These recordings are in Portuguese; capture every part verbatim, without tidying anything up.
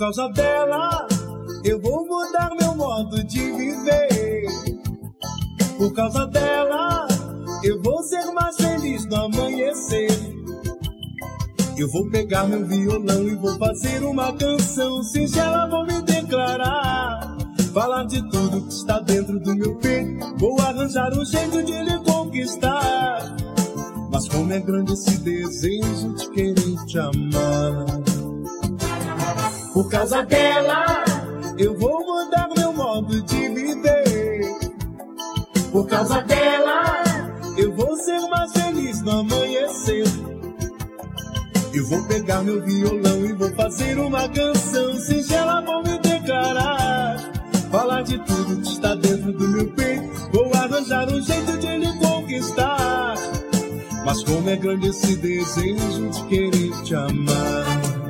causa dela, eu vou mudar meu modo de viver. Por causa dela, eu vou ser mais feliz no amanhecer. Eu vou pegar meu violão e vou fazer uma canção singela, vou me declarar, falar de tudo que está dentro do meu peito. Vou arranjar um jeito de lhe conquistar, mas como é grande esse desejo de querer te amar. Por causa dela, eu vou mudar meu modo de viver. Por causa dela, eu vou ser mais feliz no amanhecer. Eu vou pegar meu violão e vou fazer uma canção singela, vou me declarar, falar de tudo que está dentro do meu peito. Vou arranjar um jeito de lhe conquistar, mas como é grande esse desejo de querer te amar.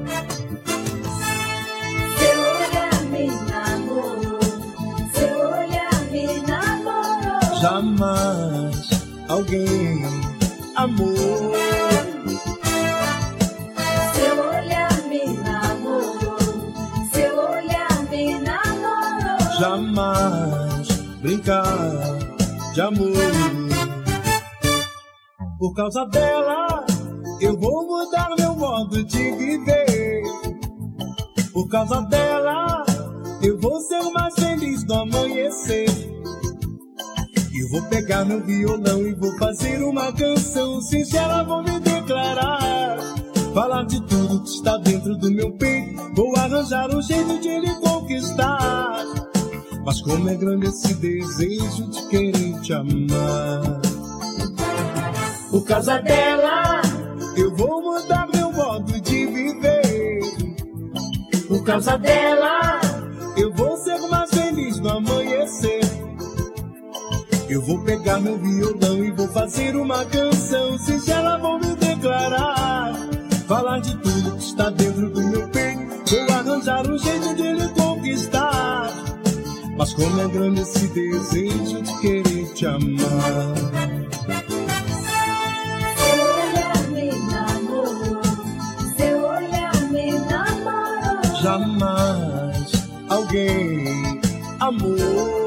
Seu olhar me namorou, seu olhar me namorou. Jamais alguém amou. Seu olhar me namorou, seu olhar me namorou. Jamais brincar de amor. Por causa dela, eu vou mudar meu modo de viver. Por causa dela, eu vou ser mais feliz no amanhecer. Eu vou pegar meu violão e vou fazer uma canção singela, vou me declarar, falar de tudo que está dentro do meu peito. Vou arranjar um jeito de lhe conquistar, mas como é grande esse desejo de querer te amar. Por causa dela, eu vou mudar meu modo de viver. Por causa dela, eu vou ser mais feliz no amanhecer. Eu vou pegar meu violão e vou fazer uma canção singela, vou me declarar, falar de tudo que está dentro do meu peito. Vou arranjar um jeito de lhe conquistar, mas como é grande esse desejo de querer te amar. Seu olhar me namorou, seu olhar me namorou. Jamais alguém amou.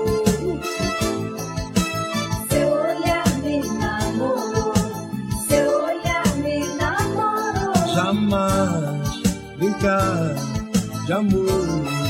Seu olhar me namorou, seu olhar me namorou. Jamais brincar de amor.